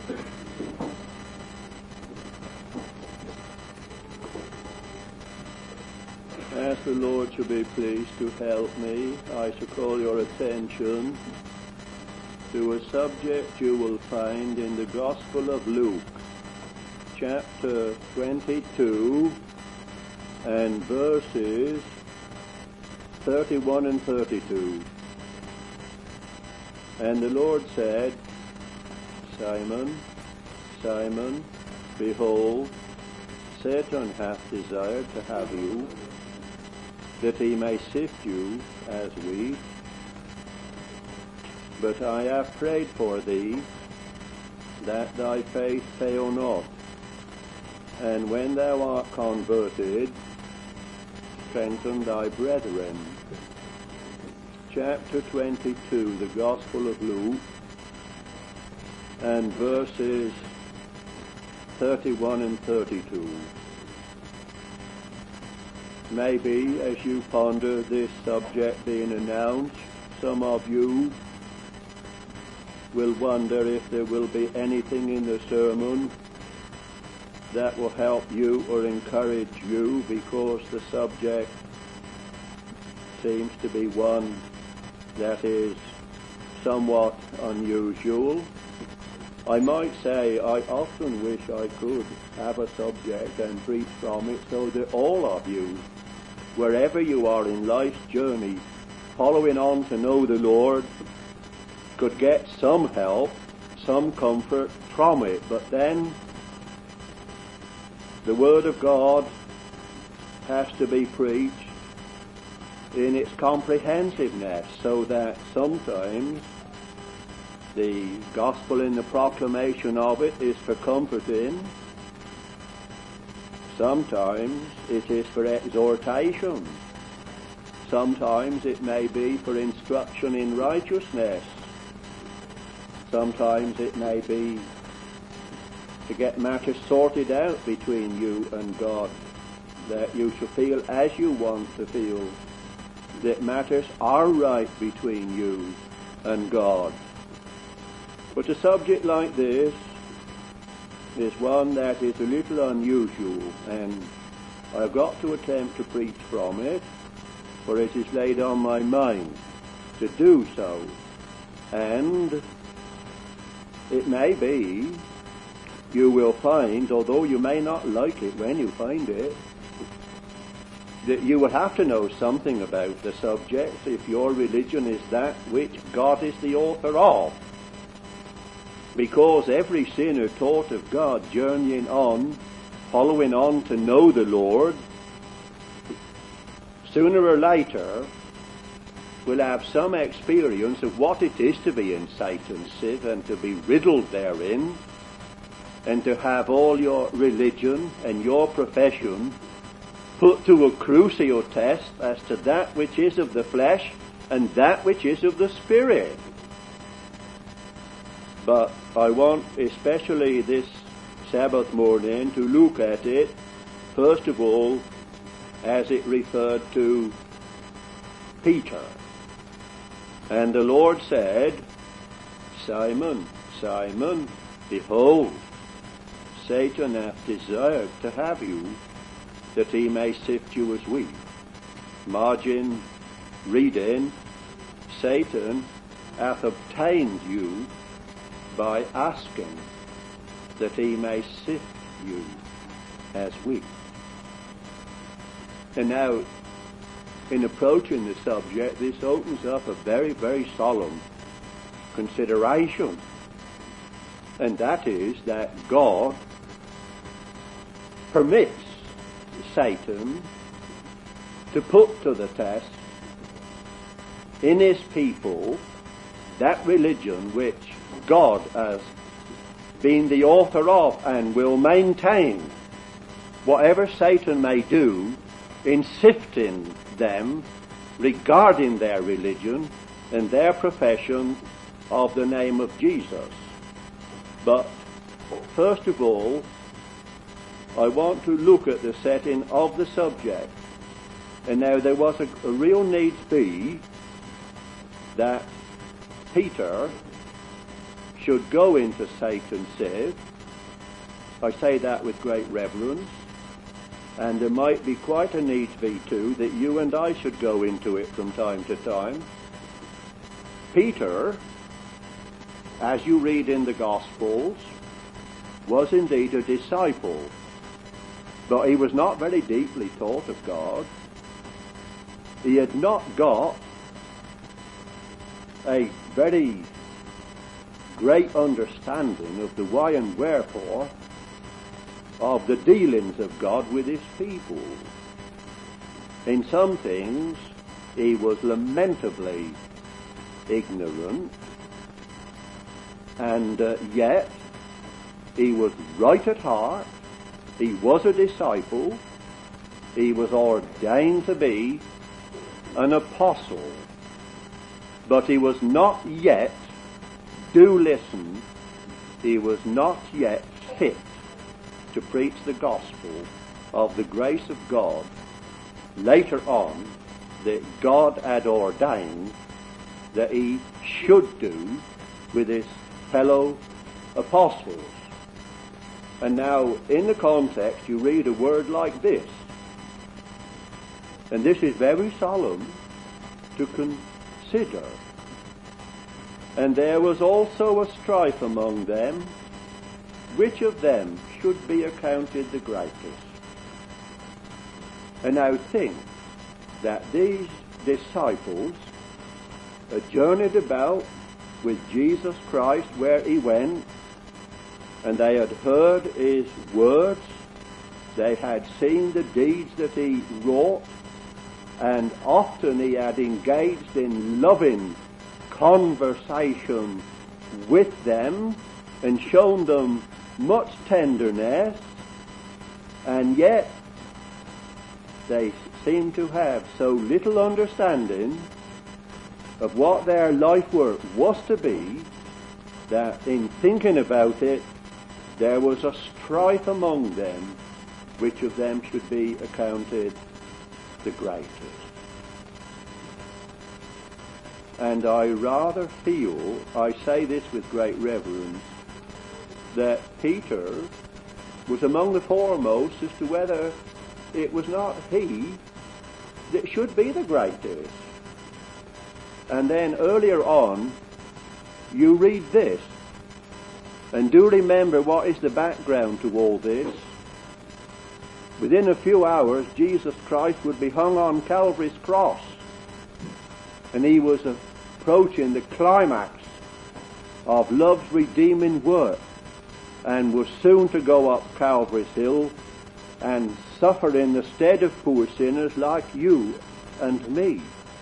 As the Lord shall be pleased to help me, I shall call your attention to a subject you will find in the Gospel of Luke, chapter 22 and verses 31 and 32. And the Lord said, Simon, Simon, behold, Satan hath desired to have you, that he may sift you as wheat. But I have prayed for thee, that thy faith fail not. And when thou art converted, strengthen thy brethren. Chapter 22, the Gospel of Luke, and verses 31 and 32. Maybe as you ponder this subject being announced, some of you will wonder if there will be anything in the sermon that will help you or encourage you, because the subject seems to be one that is somewhat unusual. I might say I often wish I could have a subject and preach from it so that all of you, wherever you are in life's journey, following on to know the Lord, could get some help, some comfort from it. But then the Word of God has to be preached in its comprehensiveness, so that sometimes the gospel in the proclamation of it is for comforting, sometimes it is for exhortation, sometimes it may be for instruction in righteousness, sometimes it may be to get matters sorted out between you and God, that you shall feel as you want to feel, that matters are right between you and God. But a subject like this is one that is a little unusual, and I've got to attempt to preach from it, for it is laid on my mind to do so. And it may be you will find, although you may not like it when you find it, that you will have to know something about the subject if your religion is that which God is the author of. Because every sinner taught of God, journeying on, following on to know the Lord, sooner or later will have some experience of what it is to be in Satan's sieve and to be riddled therein, and to have all your religion and your profession put to a crucial test as to that which is of the flesh and that which is of the Spirit. But I want, especially this Sabbath morning, to look at it, first of all, as it referred to Peter. And the Lord said, Simon, Simon, behold, Satan hath desired to have you, that he may sift you as wheat. Margin reading, Satan hath obtained you by asking that he may sift you as wheat. And now, in approaching the subject, this opens up a very, very solemn consideration. And that is that God permits Satan to put to the test in his people that religion which God has been the author of and will maintain, whatever Satan may do in sifting them regarding their religion and their profession of the name of Jesus. But first of all, I want to look at the setting of the subject. And now there was a real need be that Peter should go into Satan's sieve. I say that with great reverence, and there might be quite a need be too that you and I should go into it from time to time. Peter, as you read in the Gospels, was indeed a disciple, but he was not very deeply taught of God. He had not got a very great understanding of the why and wherefore of the dealings of God with his people. In some things he was lamentably ignorant, and yet he was right at heart. He was a disciple. He was ordained to be an apostle, but he was not yet, do listen, he was not yet fit to preach the gospel of the grace of God later on that God had ordained that he should do with his fellow apostles. And now in the context you read a word like this, and this is very solemn to consider. And there was also a strife among them, which of them should be accounted the greatest. And now think that these disciples had journeyed about with Jesus Christ where he went, and they had heard his words, they had seen the deeds that he wrought, and often he had engaged in loving conversation with them and shown them much tenderness, and yet they seem to have so little understanding of what their life work was to be that in thinking about it there was a strife among them which of them should be accounted the greatest. And I rather feel, I say this with great reverence, that Peter was among the foremost as to whether it was not he that should be the greatest. And then earlier on, you read this, and do remember what is the background to all this. Within a few hours, Jesus Christ would be hung on Calvary's cross, and he was approaching the climax of love's redeeming work, and was soon to go up Calvary's hill and suffer in the stead of poor sinners like you and me.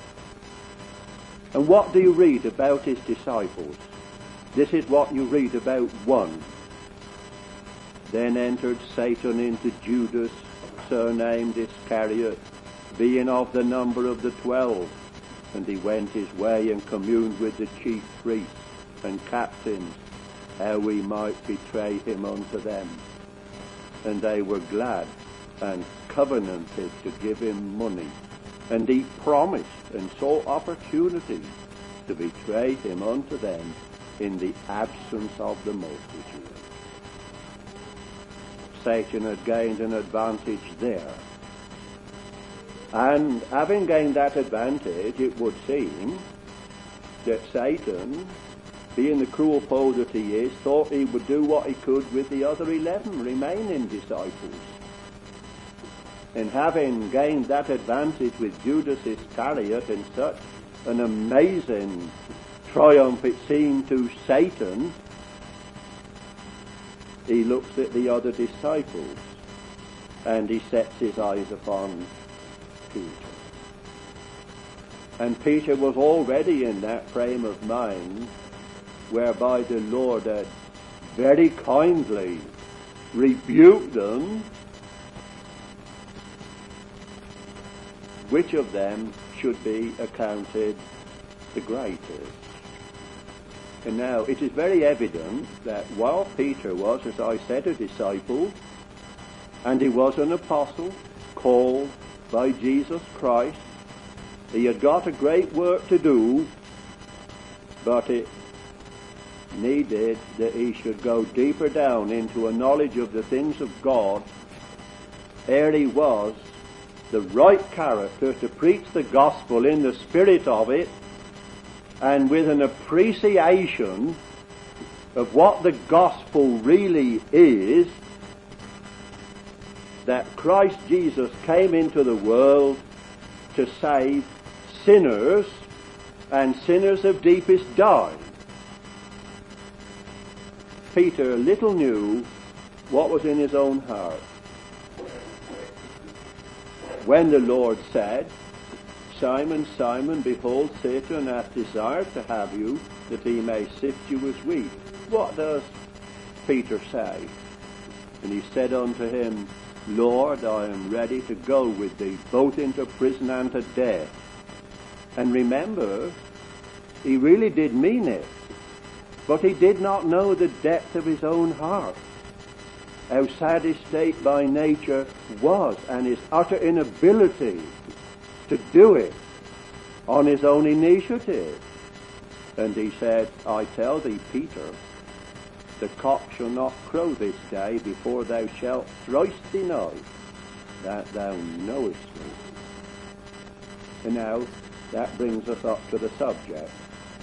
And what do you read about his disciples? This is what you read about one. Then entered Satan into Judas, surnamed Iscariot, being of the number of the 12. And he went his way and communed with the chief priests and captains, how he might betray him unto them. And they were glad and covenanted to give him money. And he promised and saw opportunity to betray him unto them in the absence of the multitude. Satan had gained an advantage there. And having gained that advantage, it would seem that Satan, being the cruel foe that he is, thought he would do what he could with the other 11 remaining disciples. And having gained that advantage with Judas Iscariot in such an amazing triumph it seemed to Satan, he looks at the other disciples and he sets his eyes upon Peter. And Peter was already in that frame of mind whereby the Lord had very kindly rebuked them, which of them should be accounted the greatest. And now it is very evident that while Peter was, as I said, a disciple, and he was an apostle called by Jesus Christ, he had got a great work to do, but it needed that he should go deeper down into a knowledge of the things of God ere he was the right character to preach the gospel in the spirit of it and with an appreciation of what the gospel really is, that Christ Jesus came into the world to save sinners, and sinners of deepest dye. Peter little knew what was in his own heart. When the Lord said, Simon, Simon, behold, Satan hath desired to have you, that he may sift you as wheat. What does Peter say? And he said unto him, Lord, I am ready to go with thee, both into prison and to death. And remember, he really did mean it, but he did not know the depth of his own heart, how sad his state by nature was, and his utter inability to do it on his own initiative. And he said, I tell thee, Peter, the cock shall not crow this day before thou shalt thrice deny that thou knowest me. And now that brings us up to the subject.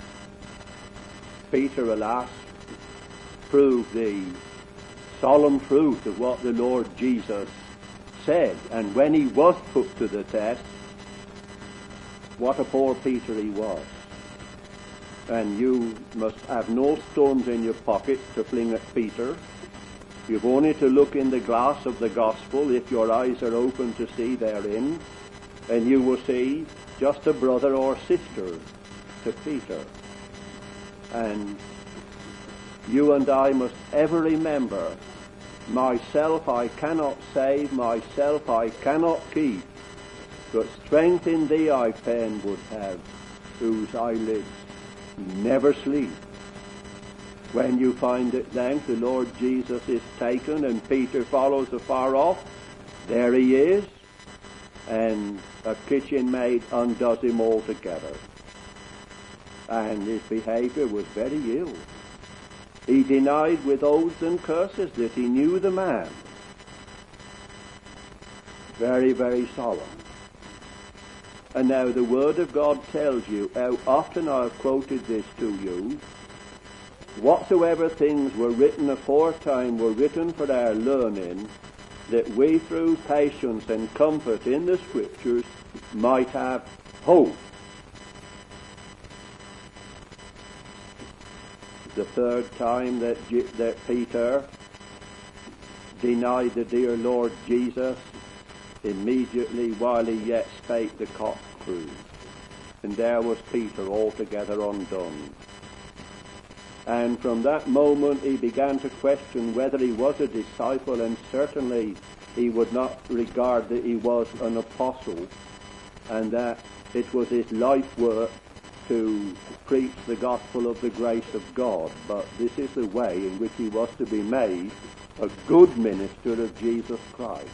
Peter, alas, proved the solemn truth of what the Lord Jesus said. And when he was put to the test, what a poor Peter he was. And you must have no stones in your pocket to fling at Peter. You've only to look in the glass of the gospel, if your eyes are open to see therein, and you will see just a brother or sister to Peter. And you and I must ever remember, myself I cannot save, myself I cannot keep, but strength in thee I fain would have, whose eyelids never sleep. When you find at length the Lord Jesus is taken and Peter follows afar off, there he is, and a kitchen maid undoes him altogether. And his behavior was very ill. He denied with oaths and curses that he knew the man. Very, very solemn. And now the Word of God tells you how often I have quoted this to you. Whatsoever things were written aforetime were written for our learning, that we through patience and comfort in the Scriptures might have hope. The third time that Peter denied the dear Lord Jesus, immediately while he yet spake the cock crew. And there was Peter altogether undone. And from that moment he began to question whether he was a disciple, and certainly he would not regard that he was an apostle, and that it was his life work to preach the gospel of the grace of God. But this is the way in which he was to be made a good minister of Jesus Christ.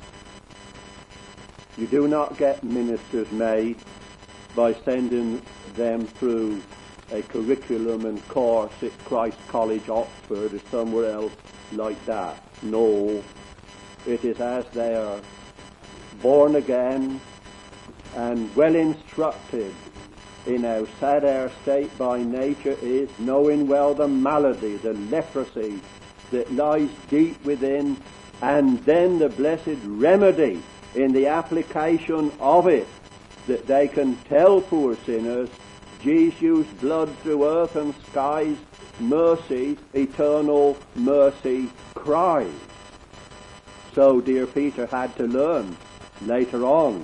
You do not get ministers made by sending them through a curriculum and course at Christ College, Oxford, or somewhere else like that. No, it is as they are born again and well instructed in how sad our state by nature is, knowing well the malady, the leprosy that lies deep within, and then the blessed remedy in the application of it, that they can tell poor sinners, Jesus' blood through earth and skies, mercy, eternal mercy cries. So dear Peter had to learn later on.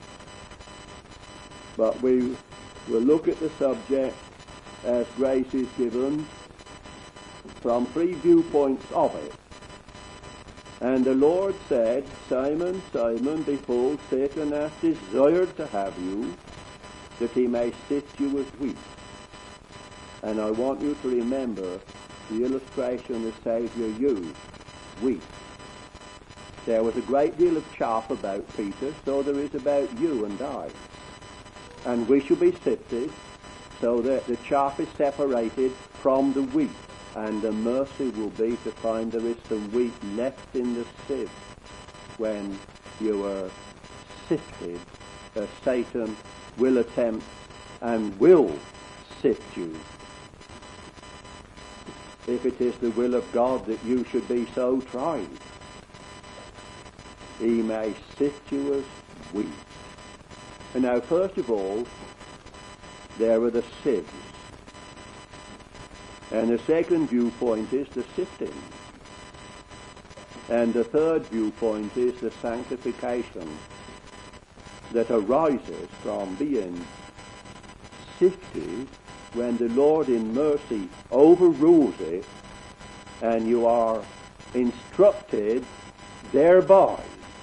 But we will look at the subject as grace is given from 3 viewpoints of it. And the Lord said, Simon, Simon, behold, Satan hath desired to have you, that he may sift you as wheat. And I want you to remember the illustration the Saviour used, wheat. There was a great deal of chaff about Peter, so there is about you and I. And we shall be sifted so that the chaff is separated from the wheat, and the mercy will be to find there is some wheat left in the sieve when you are sifted. Satan will attempt and will sift you. If it is the will of God that you should be so tried, he may sift you as wheat. And now, first of all, there are the sieves. And the second viewpoint is the sifting. And the third viewpoint is the sanctification that arises from being sifted when the Lord in mercy overrules it and you are instructed thereby.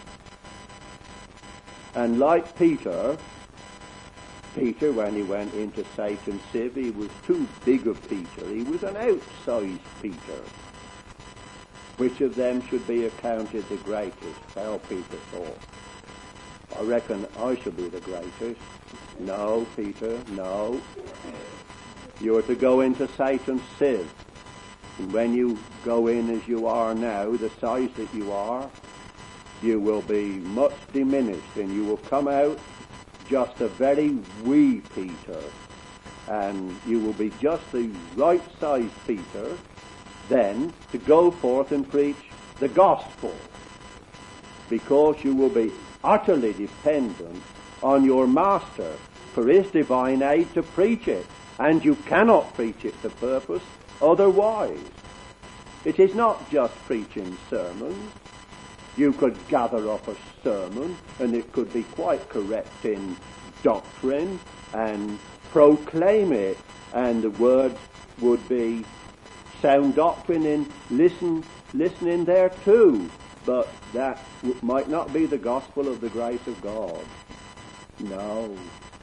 And like Peter, when he went into Satan's sieve, he was too big a Peter. He was an outsized Peter. Which of them should be accounted the greatest? Well, Peter thought, I reckon I shall be the greatest. No, Peter, no. You are to go into Satan's sieve. And when you go in as you are now, the size that you are, you will be much diminished, and you will come out just a very wee Peter, and you will be just the right size Peter then to go forth and preach the gospel, because you will be utterly dependent on your master for his divine aid to preach it, and you cannot preach it to purpose otherwise. It is not just preaching sermons. You could gather up a sermon and it could be quite correct in doctrine and proclaim it, and the word would be sound doctrine in listening there too, but that might not be the gospel of the grace of God. No.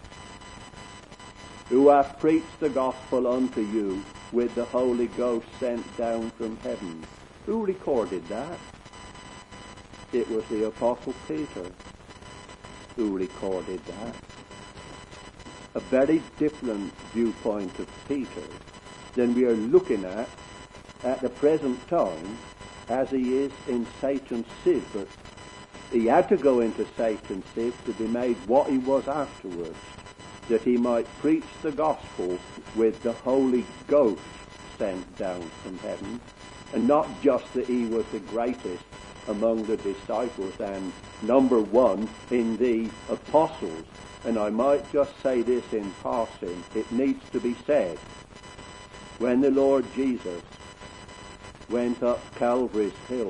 Who hath preached the gospel unto you with the Holy Ghost sent down from heaven? Who recorded that? It was the Apostle Peter who recorded that. A very different viewpoint of Peter than we are looking at the present time as he is in Satan's sieve. But he had to go into Satan's sieve to be made what he was afterwards, that he might preach the gospel with the Holy Ghost sent down from heaven, and not just that he was the greatest among the disciples and number one in the apostles. And I might just say this in passing, it needs to be said. When the Lord Jesus went up Calvary's hill,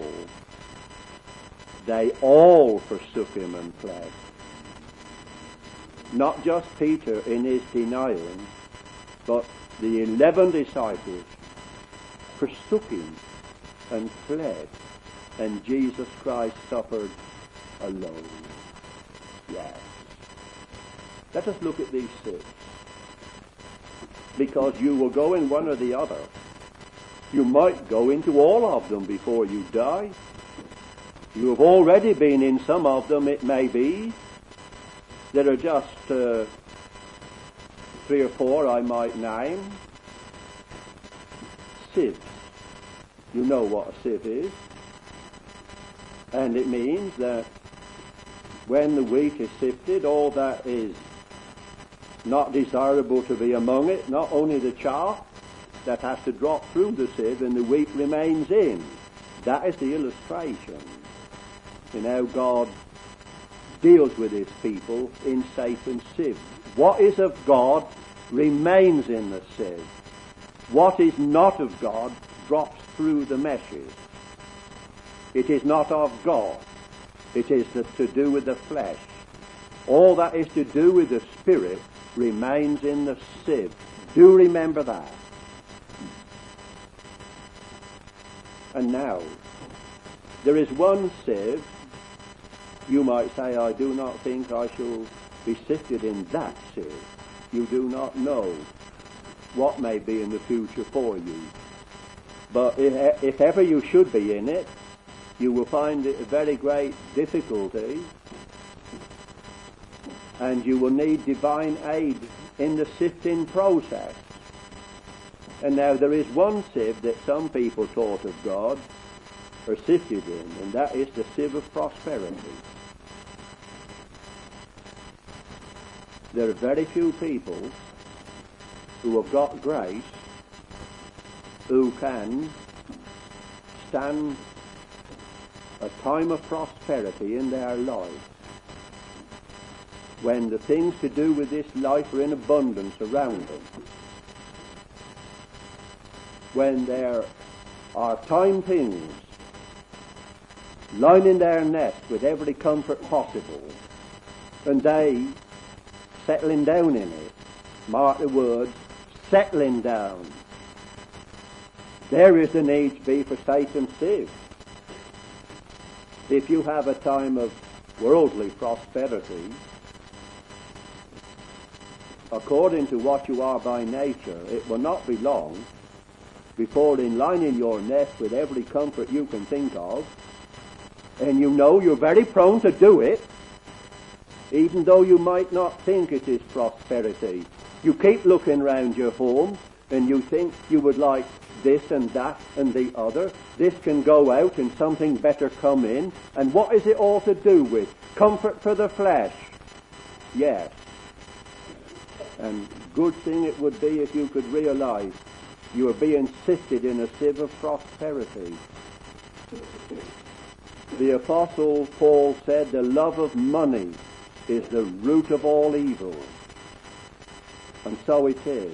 they all forsook him and fled. Not just Peter in his denying, but the 11 disciples forsook him and fled, and Jesus Christ suffered alone. Yes. Let us look at these six, because you will go in one or the other. You might go into all of them before you die. You have already been in some of them, it may be. There are just 3 or 4 I might name. Sieves. You know what a sieve is. And it means that when the wheat is sifted, all that is not desirable to be among it, not only the chaff that has to drop through the sieve and the wheat remains in. That is the illustration in how God deals with his people in Satan's sieve. What is of God remains in the sieve. What is not of God drops through the meshes. It is not of God. It is to do with the flesh. All that is to do with the spirit remains in the sieve. Do remember that. And now, there is one sieve. You might say, I do not think I shall be sifted in that sieve. You do not know what may be in the future for you. But if ever you should be in it, you will find it a very great difficulty, and you will need divine aid in the sifting process. And now there is one sieve that some people taught of God are sifted in, and that is the sieve of prosperity. There are very few people who have got grace who can stand a time of prosperity in their life when the things to do with this life are in abundance around them, when there are time things lining their nest with every comfort possible, and they settling down in it. Mark the word, settling down. There is the need to be for Satan's sieve. If you have a time of worldly prosperity, according to what you are by nature, it will not be long before in lining your nest with every comfort you can think of, and you know you're very prone to do it, even though you might not think it is prosperity. You keep looking round your home and you think you would like this and that and the other. This can go out and something better come in. And what is it all to do with? Comfort for the flesh. Yes. And good thing it would be if you could realize you are being sifted in a sieve of prosperity. The Apostle Paul said the love of money is the root of all evil. And so it is.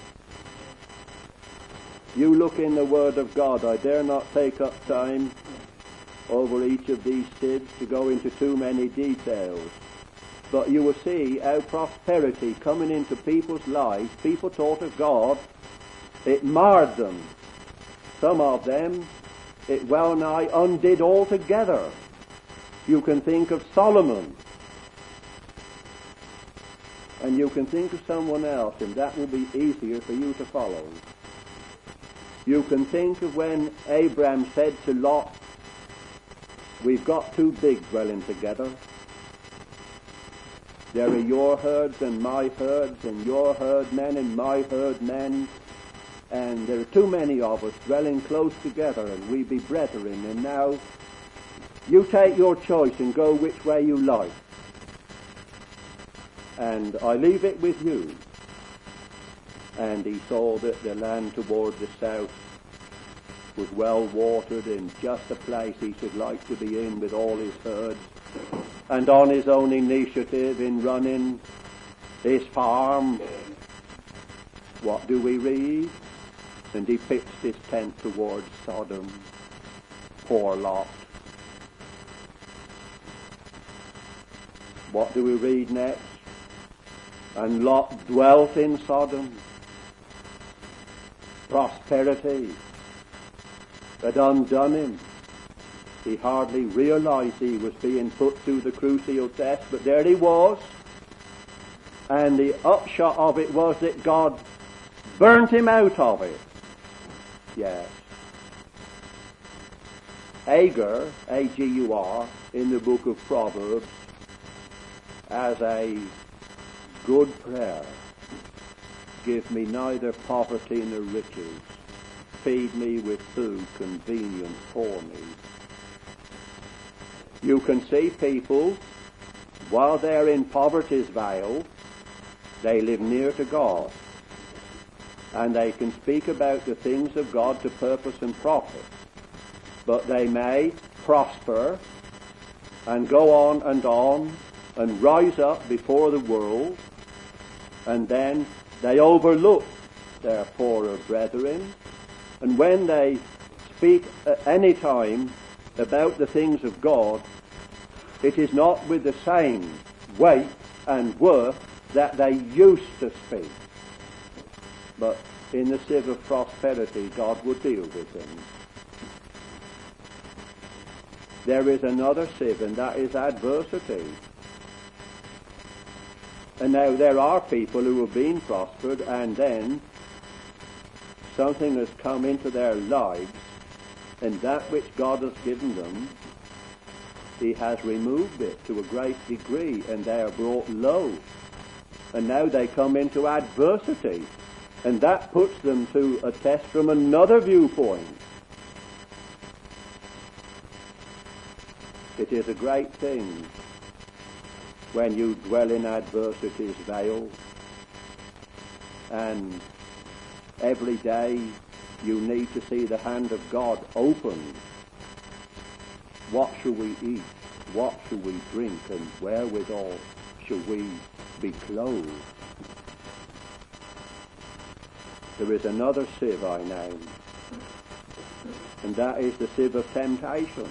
You look in the Word of God. I dare not take up time over each of these sieves to go into too many details. But you will see how prosperity coming into people's lives, people taught of God, it marred them. Some of them, it well nigh undid altogether. You can think of Solomon. And you can think of someone else, and that will be easier for you to follow. You can think of when Abraham said to Lot, we've got too big dwelling together. There are your herds and my herds, and your herdmen and my herdmen, and there are too many of us dwelling close together, and we be brethren, and now you take your choice and go which way you like. And I leave it with you. And he saw that the land toward the south was well watered and just the place he should like to be in with all his herds. And on his own initiative in running his farm, what do we read? And he pitched his tent towards Sodom. Poor Lot. What do we read next? And Lot dwelt in Sodom. Prosperity had undone him. He hardly realized he was being put through the crucial test, but there he was. And the upshot of it was that God burnt him out of it. Yes. Agur, A-G-U-R, in the book of Proverbs, as a good prayer. Give me neither poverty nor riches. Feed me with food convenient for me. You can see people, while they're in poverty's vale, they live near to God. And they can speak about the things of God to purpose and profit. But they may prosper and go on and rise up before the world, and then they overlook their poorer brethren. And when they speak at any time about the things of God, it is not with the same weight and worth that they used to speak. But in the sieve of prosperity, God would deal with them. There is another sieve, and that is adversity. And now there are people who have been prospered, and then something has come into their lives, and that which God has given them, He has removed it to a great degree, and they are brought low. And now they come into adversity. And that puts them to a test from another viewpoint. It is a great thing when you dwell in adversity's vale, and every day you need to see the hand of God open. What shall we eat? What shall we drink? And wherewithal shall we be clothed? There is another sieve I name, and that is the sieve of temptation.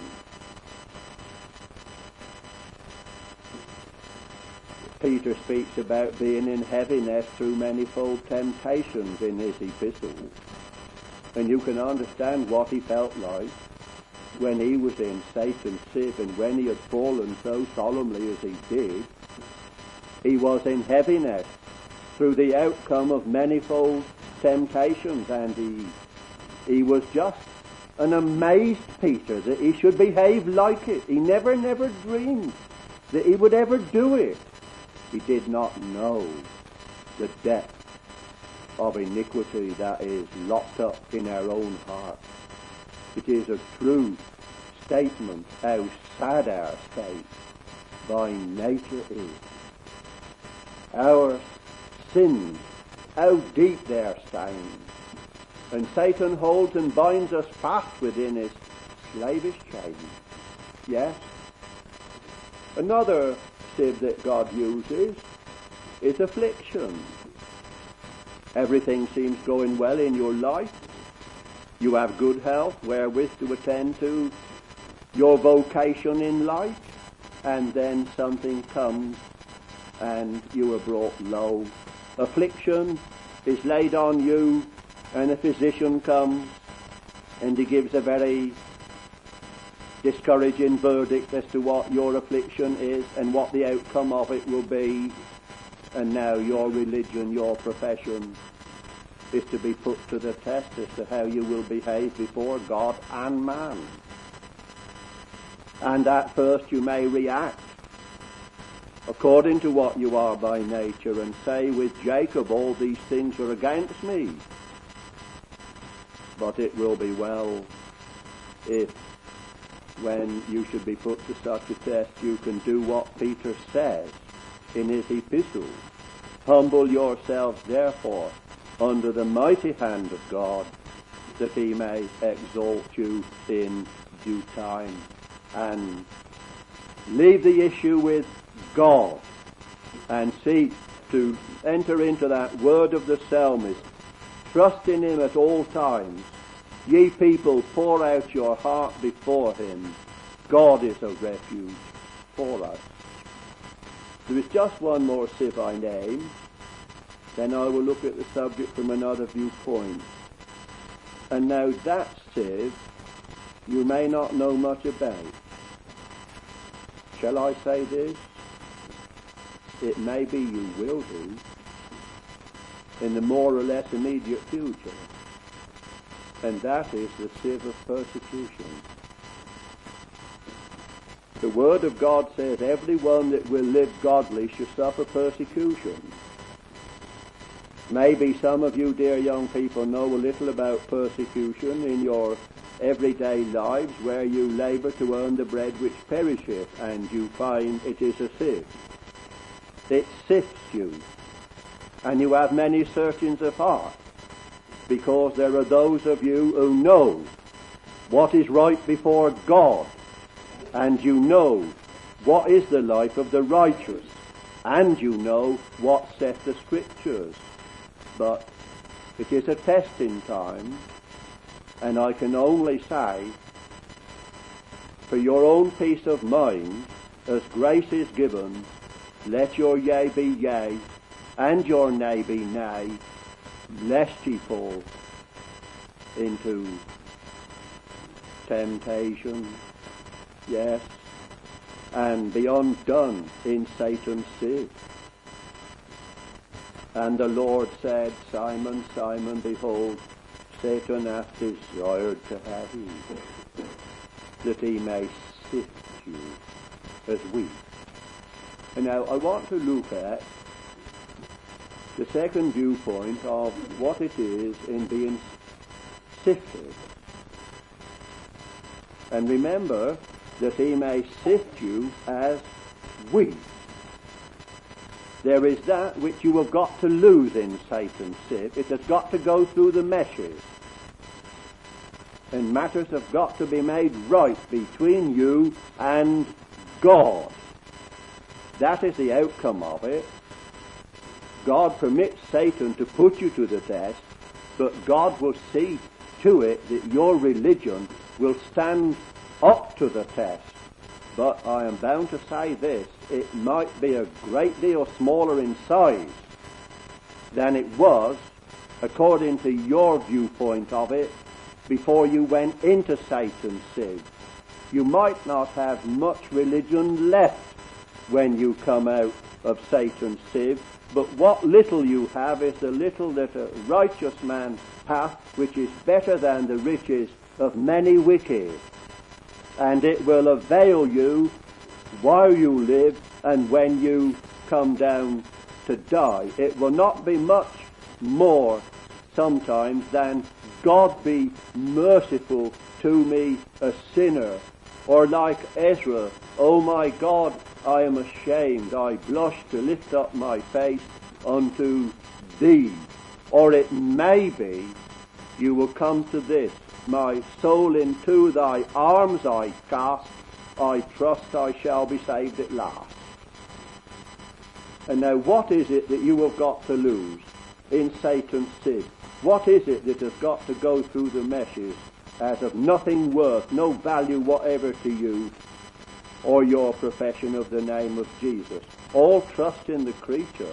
Peter speaks about being in heaviness through manifold temptations in his epistle. And you can understand what he felt like when he was in Satan's sieve, and when he had fallen so solemnly as he did. He was in heaviness through the outcome of manifold temptations, and he was just an amazed Peter that he should behave like it. He never dreamed that he would ever do it. He did not know the depth of iniquity that is locked up in our own hearts. It is a true statement how sad our state by nature is. Our sins, how deep their stains. And Satan holds and binds us fast within his slavish chains. Yes. Another sieve that God uses is affliction. Everything seems going well in your life. You have good health wherewith to attend to your vocation in life, and then something comes and you are brought low. Affliction is laid on you, and a physician comes and he gives a very discouraging verdict as to what your affliction is and what the outcome of it will be. And now your religion, your profession, is to be put to the test as to how you will behave before God and man. And at first you may react according to what you are by nature and say with Jacob, all these things are against me. But it will be well if, when you should be put to such a test, you can do what Peter says in his epistle. Humble yourselves therefore under the mighty hand of God, that he may exalt you in due time. And leave the issue with God and seek to enter into that word of the psalmist. Trust in him at all times. Ye people, pour out your heart before him. God is a refuge for us. There is just one more sieve I name. Then I will look at the subject from another viewpoint. And now that sieve you may not know much about. Shall I say this? It may be you will do in the more or less immediate future. And that is the sieve of persecution. The Word of God says everyone that will live godly shall suffer persecution. Maybe some of you, dear young people, know a little about persecution in your everyday lives, where you labour to earn the bread which perisheth, and you find it is a sieve. It sifts you, and you have many searchings of heart, because there are those of you who know what is right before God, and you know what is the life of the righteous, and you know what saith the Scriptures. But it is a testing time, and I can only say, for your own peace of mind, as grace is given, let your yea be yea, and your nay be nay, lest ye fall into temptation, yes, and be undone in Satan's sieve. And the Lord said, Simon, Simon, behold, Satan hath desired to have you, that he may sift you as wheat. And now I want to look at the second viewpoint of what it is in being sifted. And remember that he may sift you as wheat. There is that which you have got to lose in Satan's sieve. It has got to go through the meshes. And matters have got to be made right between you and God. That is the outcome of it. God permits Satan to put you to the test, but God will see to it that your religion will stand up to the test. But I am bound to say this, it might be a great deal smaller in size than it was, according to your viewpoint of it, before you went into Satan's sieve. You might not have much religion left when you come out of Satan's sieve, but what little you have is the little that a righteous man hath, which is better than the riches of many wicked. And it will avail you while you live and when you come down to die. It will not be much more sometimes than God be merciful to me, a sinner. Or like Ezra, O my God, I am ashamed, I blush to lift up my face unto thee. Or it may be you will come to this, my soul into thy arms I cast, I trust I shall be saved at last. And now what is it that you have got to lose in Satan's sieve? What is it that has got to go through the meshes as of nothing worth, no value whatever to you or your profession of the name of Jesus? All trust in the creature.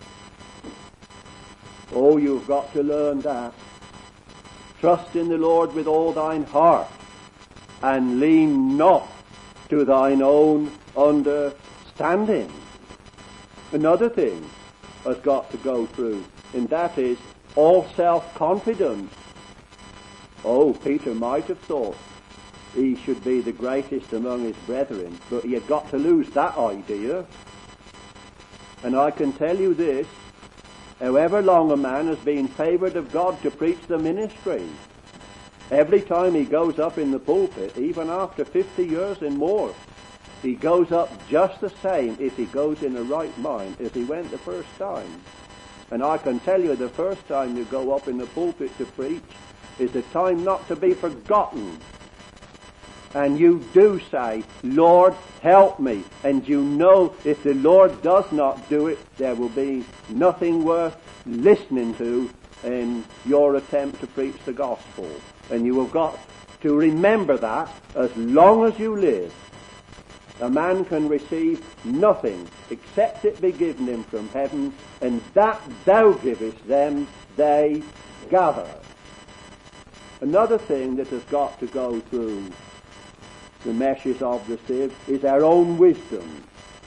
Oh, you've got to learn that. Trust in the Lord with all thine heart, and lean not to thine own understanding. Another thing has got to go through, and that is all self-confidence. Oh, Peter might have thought he should be the greatest among his brethren, but he had got to lose that idea. And I can tell you this, however long a man has been favoured of God to preach the ministry, every time he goes up in the pulpit, even after 50 years and more, he goes up just the same if he goes in the right mind as he went the first time. And I can tell you the first time you go up in the pulpit to preach is a time not to be forgotten. And you do say, Lord, help me. And you know if the Lord does not do it, there will be nothing worth listening to in your attempt to preach the gospel. And you have got to remember that as long as you live. A man can receive nothing except it be given him from heaven, and that thou givest them, they gather. Another thing that has got to go through the meshes of the sieve is our own wisdom,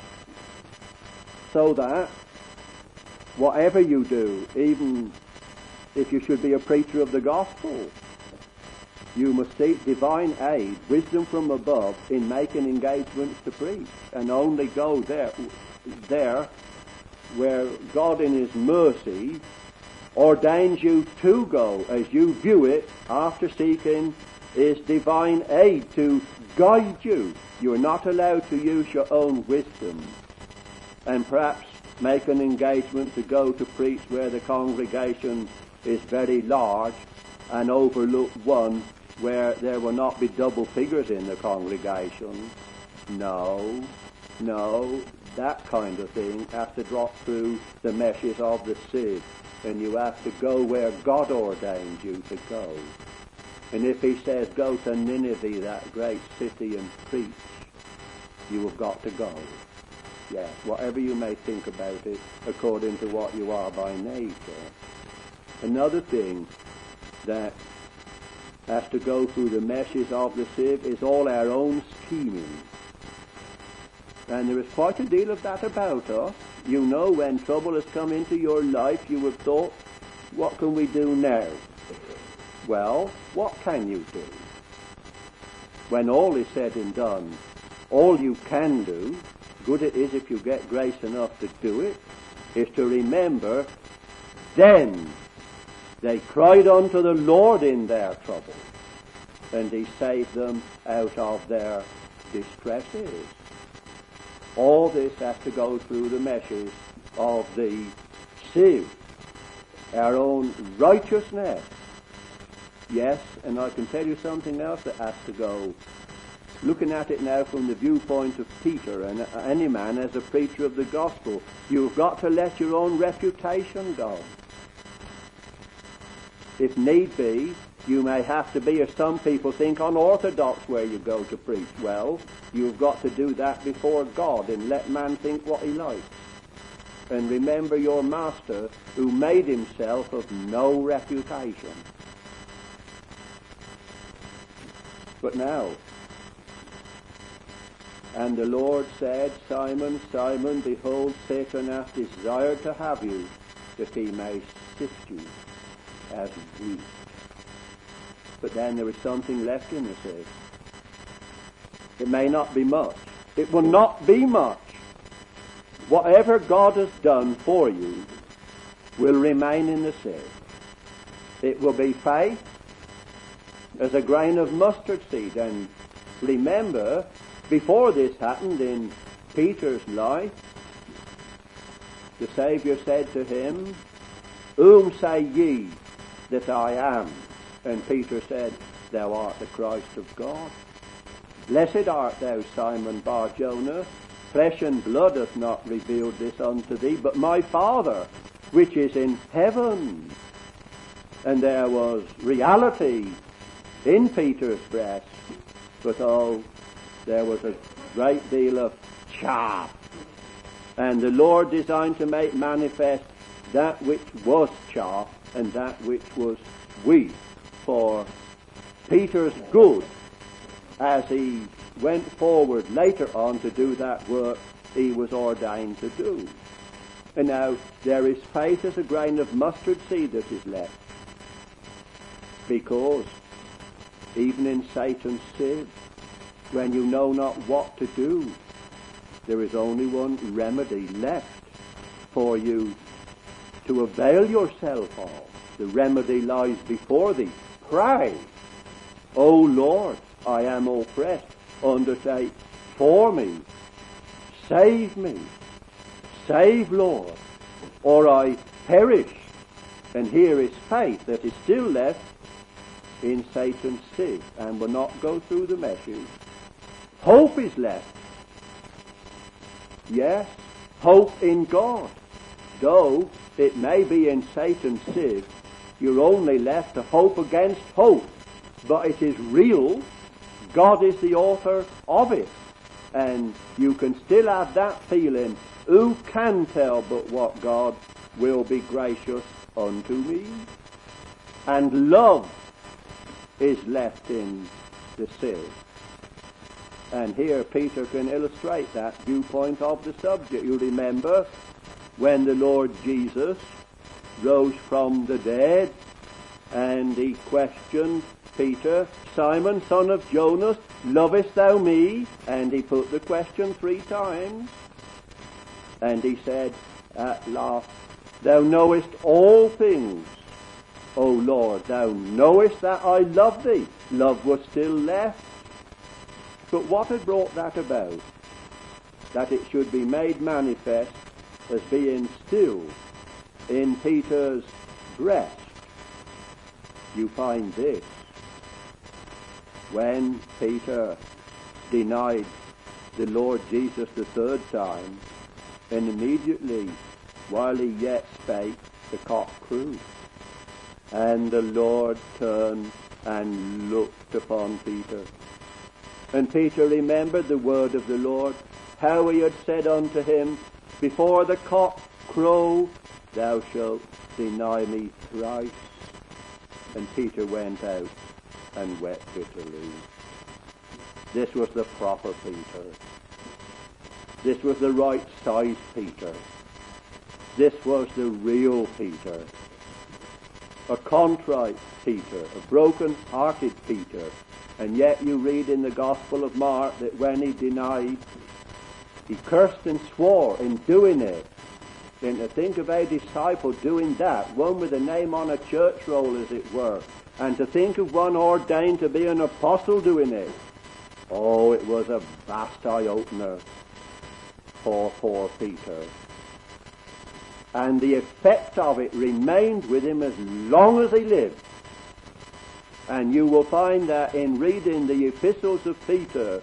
so that whatever you do, even if you should be a preacher of the gospel, you must seek divine aid, wisdom from above, in making engagements to preach, and only go there where God in his mercy ordains you to go, as you view it, after seeking his divine aid to guide you. You are not allowed to use your own wisdom and perhaps make an engagement to go to preach where the congregation is very large and overlook one where there will not be double figures in the congregation. No, that kind of thing has to drop through the meshes of the sieve, and you have to go where God ordains you to go. And if he says, go to Nineveh, that great city, and preach, you have got to go. Yes, whatever you may think about it, according to what you are by nature. Another thing that has to go through the meshes of the sieve is all our own scheming. And there is quite a deal of that about us. You know, when trouble has come into your life, you have thought, what can we do now? Well, what can you do? When all is said and done, all you can do, good it is if you get grace enough to do it, is to remember Then they cried unto the Lord in their trouble, and he saved them out of their distresses. All this has to go through the meshes of the sieve, our own righteousness. Yes, and I can tell you something else that has to go. Looking at it now from the viewpoint of Peter and any man as a preacher of the gospel, you've got to let your own reputation go. If need be, you may have to be, as some people think, unorthodox where you go to preach. Well, you've got to do that before God and let man think what he likes. And remember your master who made himself of no reputation. But now, and the Lord said, Simon, Simon, behold, Satan hath desired to have you, that he may sift you as wheat. But then there is something left in the sieve. It may not be much. It will not be much. Whatever God has done for you will remain in the sieve. It will be faith as a grain of mustard seed. And remember, before this happened in Peter's life, the Saviour said to him, Whom say ye that I am? And Peter said, Thou art the Christ of God. Blessed art thou, Simon Bar-Jonah. Flesh and blood hath not revealed this unto thee, but my Father which is in heaven. And there was reality in Peter's breast, but there was a great deal of chaff. And the Lord designed to make manifest that which was chaff and that which was wheat for Peter's good as he went forward later on to do that work he was ordained to do. And now there is faith as a grain of mustard seed that is left, because even in Satan's sieve, when you know not what to do, there is only one remedy left for you to avail yourself of. The remedy lies before thee. Pray, O Lord, I am oppressed. Undertake for me. Save me. Save, Lord, or I perish. And here is faith that is still left in Satan's sieve and will not go through the meshes. Hope is left. Yes, hope in God. Though it may be in Satan's sieve, you're only left to hope against hope. But it is real. God is the author of it. And you can still have that feeling, who can tell but what God will be gracious unto me? And love is left in the sieve. And here Peter can illustrate that viewpoint of the subject. You remember when the Lord Jesus rose from the dead and he questioned Peter, Simon, son of Jonas, lovest thou me? And he put the question 3 times. And he said at last, Thou knowest all things, O Lord, thou knowest that I love thee. Love was still left. But what had brought that about? That it should be made manifest as being still in Peter's breast. You find this. When Peter denied the Lord Jesus the 3rd time, and immediately, while he yet spake, the cock crew. And the Lord turned and looked upon Peter. And Peter remembered the word of the Lord, how he had said unto him, Before the cock crow, thou shalt deny me thrice. And Peter went out and wept bitterly. This was the proper Peter. This was the right size Peter. This was the real Peter. A contrite Peter, a broken-hearted Peter. And yet you read in the Gospel of Mark that when he denied, he cursed and swore in doing it. And to think of a disciple doing that, one with a name on a church roll as it were, and to think of one ordained to be an apostle doing it, oh, it was a vast eye-opener for poor Peter. And the effect of it remained with him as long as he lived. And you will find that in reading the epistles of Peter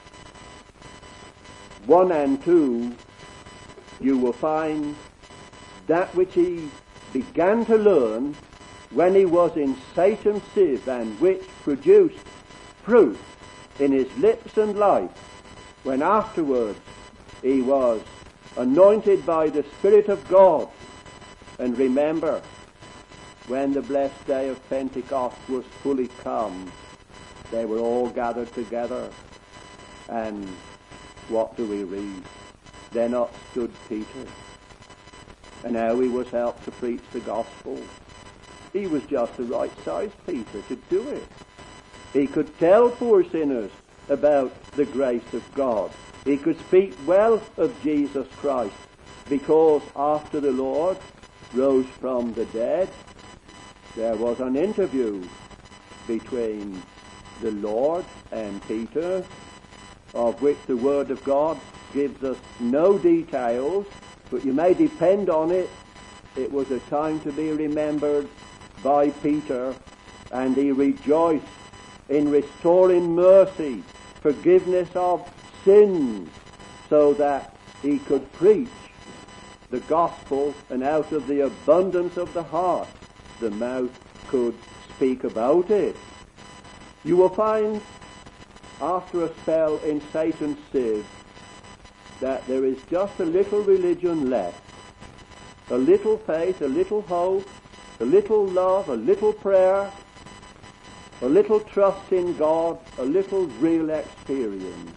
1 and 2, you will find that which he began to learn when he was in Satan's sieve, and which produced fruit in his lips and life, when afterwards he was anointed by the Spirit of God. And remember, when the blessed day of Pentecost was fully come, they were all gathered together. And what do we read? Then up stood Peter, and how he was helped to preach the gospel. He was just the right size Peter to do it. He could tell poor sinners about the grace of God. He could speak well of Jesus Christ, because after the Lord rose from the dead, there was an interview between the Lord and Peter, of which the Word of God gives us no details, but you may depend on it. It was a time to be remembered by Peter, and he rejoiced in restoring mercy, forgiveness of sins, so that he could preach the gospel, and out of the abundance of the heart the mouth could speak about it. You will find after a spell in Satan's sieve that there is just a little religion left, a little faith, a little hope, a little love, a little prayer, a little trust in God, a little real experience.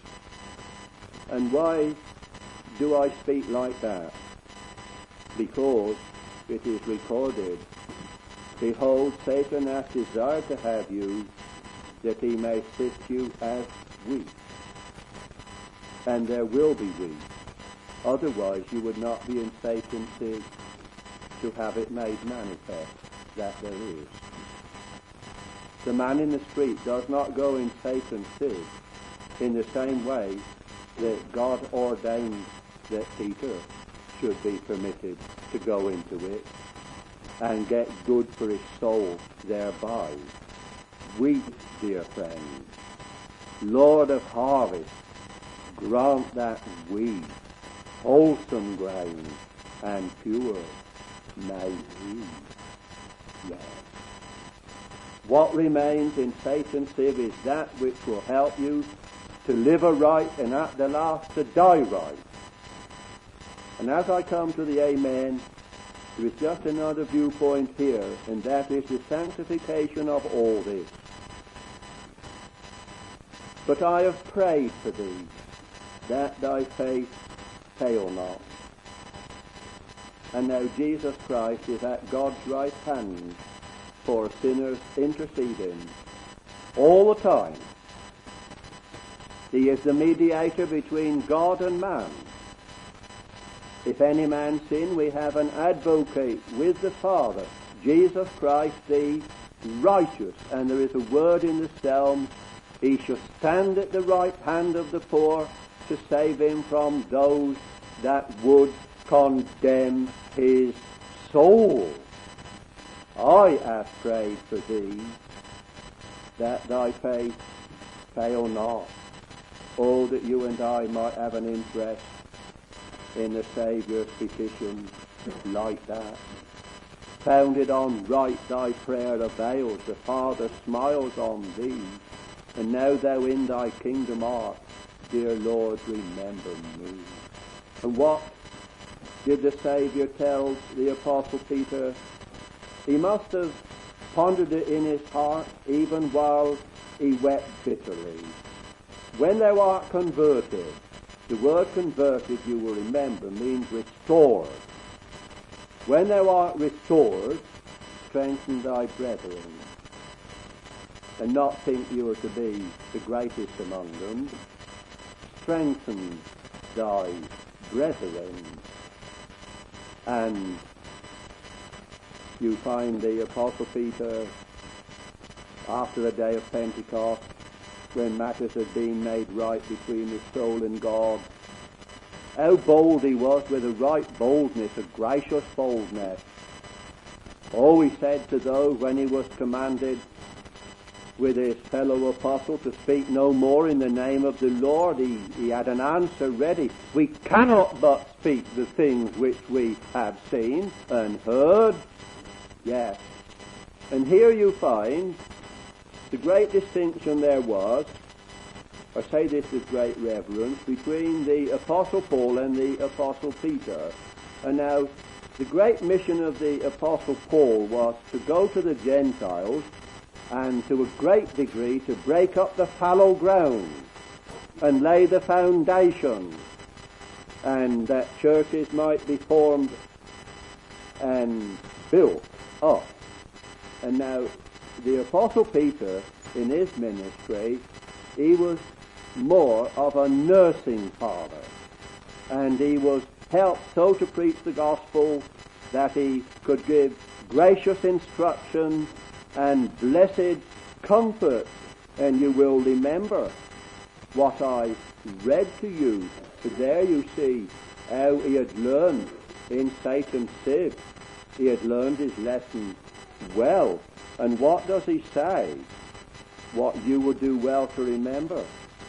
And why do I speak like that? Because it is recorded, behold, Satan hath desired to have you, that he may sift you as wheat. And there will be wheat. Otherwise you would not be in Satan's sieve to have it made manifest that there is. The man in the street does not go in Satan's sieve in the same way that God ordained that Peter should be permitted to go into it and get good for his soul thereby. Wheat, dear friends, Lord of harvest, grant that wheat, wholesome grain, and pure may he. Yes. What remains in Satan's sieve is that which will help you to live aright, and at the last to die right. And as I come to the amen, there is just another viewpoint here, and that is the sanctification of all this. But I have prayed for thee, that thy faith fail not. And now Jesus Christ is at God's right hand for sinners interceding all the time. He is the mediator between God and man. If any man sin, we have an advocate with the Father, Jesus Christ the righteous. And there is a word in the Psalms, he shall stand at the right hand of the poor to save him from those that would condemn his soul. I have prayed for thee, that thy faith fail not. Oh, that you and I might have an interest in the Saviour's petition like that. Founded on right thy prayer avails, the Father smiles on thee, and now thou in thy kingdom art, dear Lord, remember me. And what did the Saviour tell the Apostle Peter? He must have pondered it in his heart even while he wept bitterly. When thou art converted, the word converted, you will remember, means restored. When thou art restored, strengthen thy brethren, and not think you are to be the greatest among them. Strengthen thy brethren. And you find the Apostle Peter, after the day of Pentecost, when matters had been made right between his soul and God, how bold he was, with a right boldness, a gracious boldness. Oh, he said to those, when he was commanded with his fellow apostle to speak no more in the name of the Lord, he had an answer ready. We cannot but speak the things which we have seen and heard. Yes. And here you find the great distinction there was, I say this with great reverence, between the Apostle Paul and the Apostle Peter. And now, the great mission of the Apostle Paul was to go to the Gentiles and to a great degree to break up the fallow ground and lay the foundation, and that churches might be formed and built up. And now, the Apostle Peter, in his ministry, he was more of a nursing father, and he was helped so to preach the gospel that he could give gracious instruction and blessed comfort. And you will remember what I read to you. So there you see how he had learned in Satan's sieve. He had learned his lesson well. And what does he say? What you would do well to remember.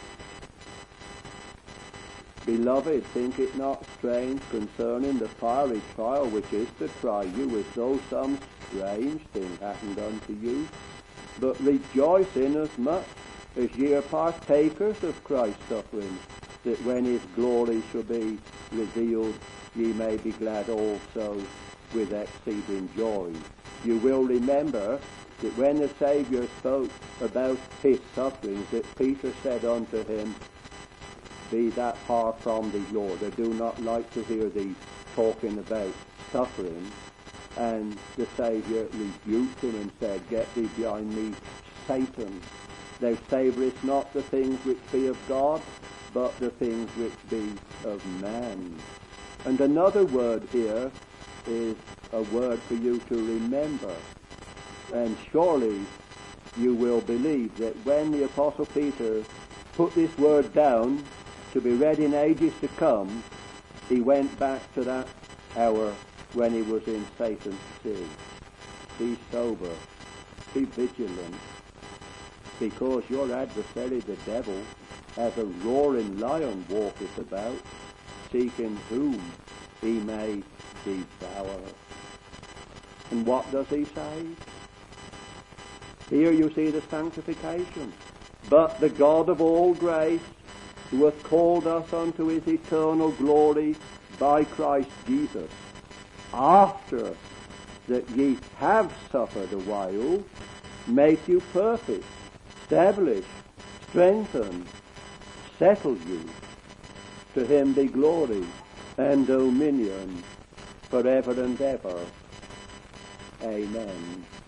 Beloved, think it not strange concerning the fiery trial which is to try you, as though some strange thing happened unto you. But rejoice inasmuch as ye are partakers of Christ's sufferings, that when his glory shall be revealed, ye may be glad also with exceeding joy. You will remember that when the Saviour spoke about his sufferings, that Peter said unto him, be that far from thee, Lord. I do not like to hear thee talking about suffering. And the Saviour rebuked him and said, get thee behind me, Satan. Thou savourest not the things which be of God, but the things which be of man. And another word here is a word for you to remember. And surely you will believe that when the Apostle Peter put this word down to be read in ages to come, he went back to that hour when he was in Satan's sieve. Be sober, be vigilant, because your adversary the devil, as a roaring lion, walketh about, seeking whom he may devour. And what does he say? Here you see the sanctification. But the God of all grace, who hath called us unto his eternal glory by Christ Jesus, after that ye have suffered a while, make you perfect, establish, strengthen, settle you. To him be glory and dominion forever and ever. Amen.